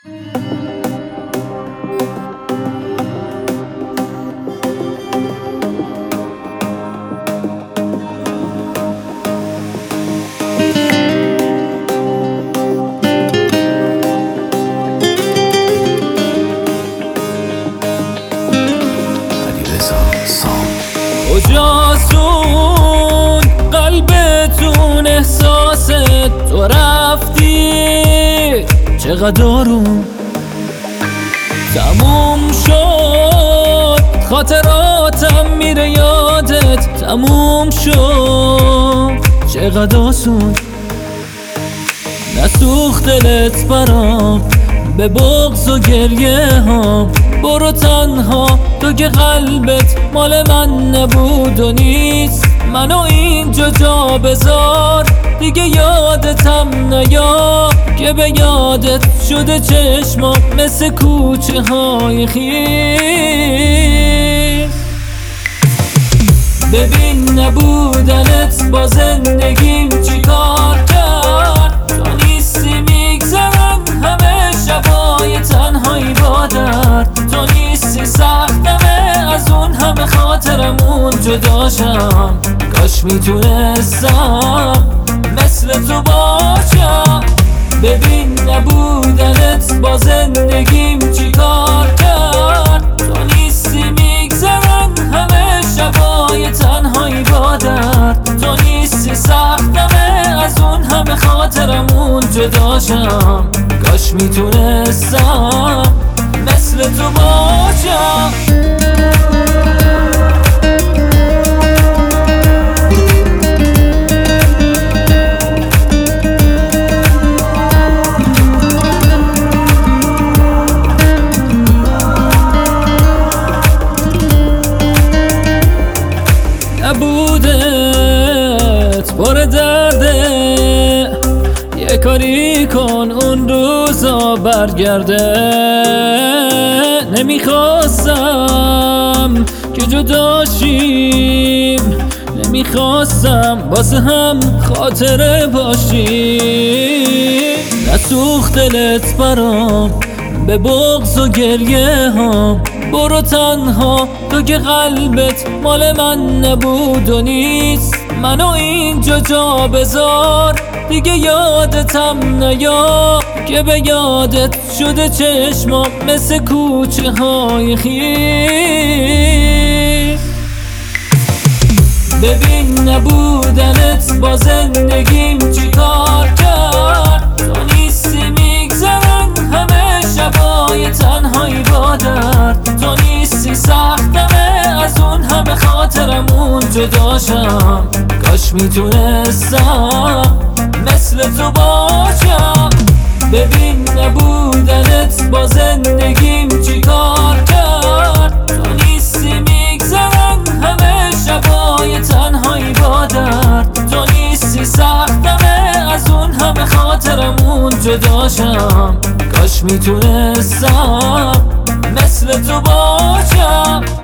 کجاست قلبتون احساست تو رفتی چقدر آروم تموم شد خاطراتم میره یادت تموم شد چقدر آسون نسوخت دلت برام به بغض و گریه ها برو تنها تو که قلبت مال من نبود و نیست منو اینجا جا بذار دیگه یادتم نیا که به یادت شده چشما مثل کوچه های خیس ببین نبودنت با زندگیم چیکار کرد تو نیستی میگذرن همه شبای تنهایی با درد تو نیستی سختمه از اون همه خاطرمون جداشم کاش میتونستم مثل تو باشم ببین نبودنت با زندگیم چیکار کرد تو نیستی میگذرن همه شبای تنهایی با درد تو نیستی سختمه از اون همه خاطرمون جداشم کاش میتونستم مثل تو باشم نبودت پر درده یه کاری کن اون روزا برگرده نمیخواستم که جداشیم نمیخواستم واسه هم خاطره باشیم نسوخت دلت برام به بغض و گریه ها برو تنها تو که قلبت مال من نبود و نیست منو اینجا جا بذار دیگه یادتم نیا که به یادت شده چشما مثل کوچه های خیس ببین نبودنت با زندگیم چیکار کرد تو نیستی میگذرن همه شبای تنهایی با درد تو نیستی سختمه از اون همه خاطرمون جداشم کاش میتونستم مثل تو باشم ببین نبودنت با زندگیم چیکار کرد تو نیستی میگذرن همه شبای تنهایی با درد تو نیستی سختمه از اون همه خاطرمون جداشم کاش میتونستم مثل تو باشم